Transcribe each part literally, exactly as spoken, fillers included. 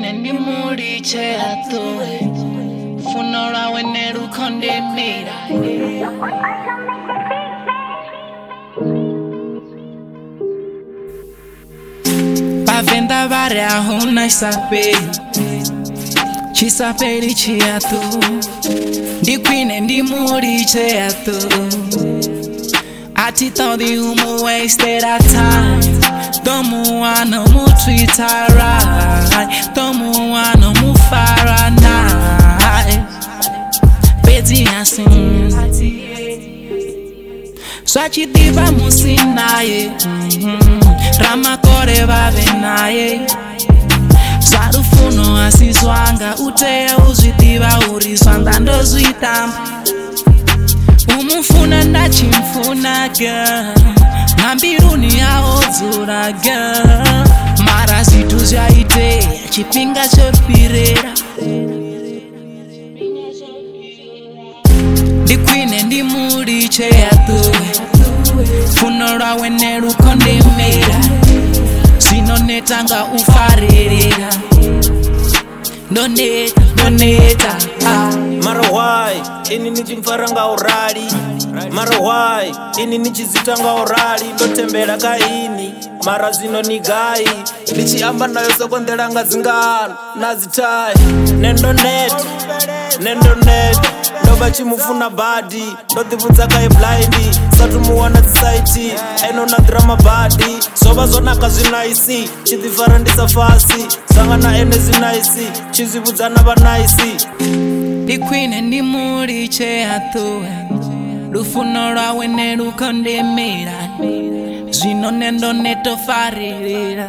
ndi muri cheato funora weneru kondemira Pavenda vari ahuna isapeli Chisapeli chiato Ndikwine ndi muri cheato Ati tondi umu wasted our time Don't wanna move treat her right Don't wanna move far at night Betty asin Swachi diva musinaye Rama kore babenaye Sarufuno asiswanga Utea uzitiba uriswanda ndozwitamba Umufuna ndachimfuna girl Nambiruni yaodzura girl Mara zitu zyaite Chipinga chopirera Ndikwine ndi muri cheato Funora weneru kondemera Sinonetanga ufarerera Doneta, doneta ah. Marawai, ini nichimfaranga urali Marawai, ini nichizitanga urali Ndotembera kaini, mara zino nigai Nichiamba nayo sokondelanga zingano Nazitai, nendo net Nendo net Ndoba chimufuna badi Ndotibunza kai blindi Satu muwana zisaiti Aino na drama badi Soba zonaka zinaisi Chidifara ndisa fasi Sanga na ene zinaisi Chizibuzana banaisi Ndikwine ndi muri cheato Rufuno rwawe nerukondemera Zvino nendo netofarerera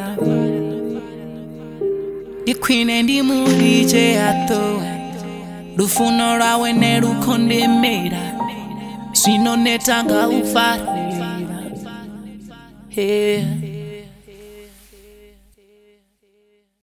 Ndikwine ndi muri cheato Rufuno rwawe nerukondemera Zvino netanga ufarerera. Yeah.